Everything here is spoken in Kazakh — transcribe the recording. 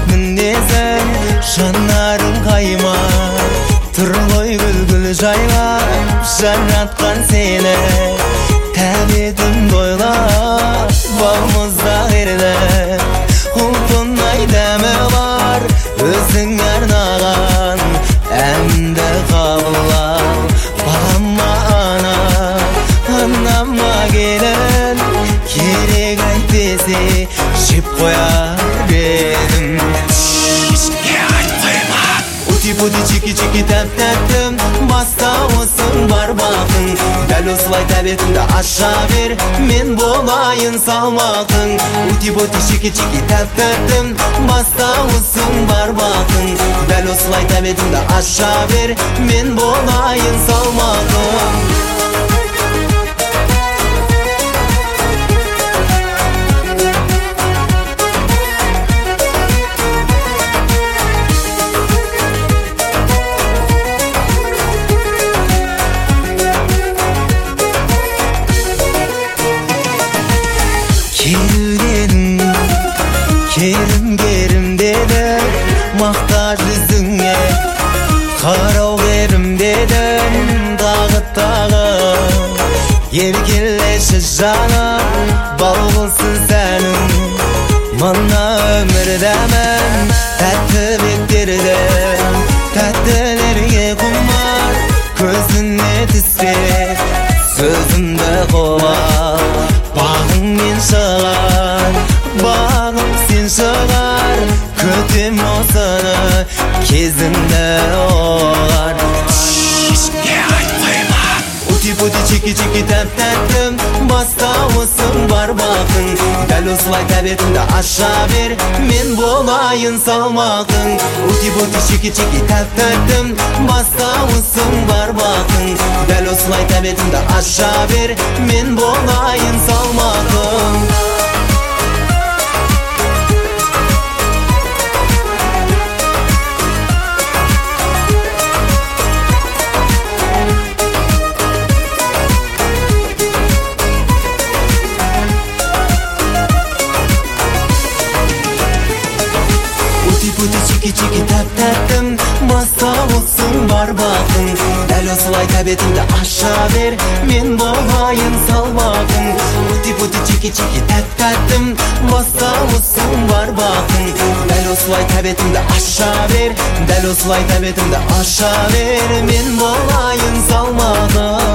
мінезің, жанарың қайма. Тұр ғой гүл жайлап, жаратқан сені, тәбетім дойлап, балмызда қерлі. Ұлтынай дәмі бар, өзің арнаған, әнді қабылап, балама ана, анама келін, керек айтпесе, жеп қояр едім. Ути-пути, чики-чики, тәп-тәттім, бастауысың бар бақың. Дәл осылай тәбетімді аша бер, мен болайын салмақың. Ути-пути, чики-чики, тәп-тәттім, бастауысың бар бақың. Дәл осылай тәбетімді аша бер, мен болайын салмақың. Керім деді, мақтаж жүзіңе, қарау керім дедім, тағы еркелеші жаным, бал болсын сәнім. Мына өмір дәмін, тәтті бектердім, тәттілерге құмар, көзіне түспек, сөзімді қолап, бағың мен шығар, бағым сен шығар, көтем осыны, кезімді оғар. Ути-пути, чики-чики, тәп-тәттім, бастауысың бар бақың. Дәл осылай тәбетімді аша бер, мен болайын салмақың. Ути-пути, чики-чики, тәп-тәттім, бастауысың бар бақың. Дәл осылай тәбетімді аша бер, мен болайын салмақың. Ути-пути, чики-чики, тәп-тәттім, бастауысың бар бақың. Дәл осылай тәбетімді аша бер, мен болайын салмақың. Ути-пути, чики-чики, тәп-тәттім, бастауысың бар бақың. Дәл осылай тәбетімді аша бер, дәл осылай тәбетімді аша бер, мен болайын салмақың.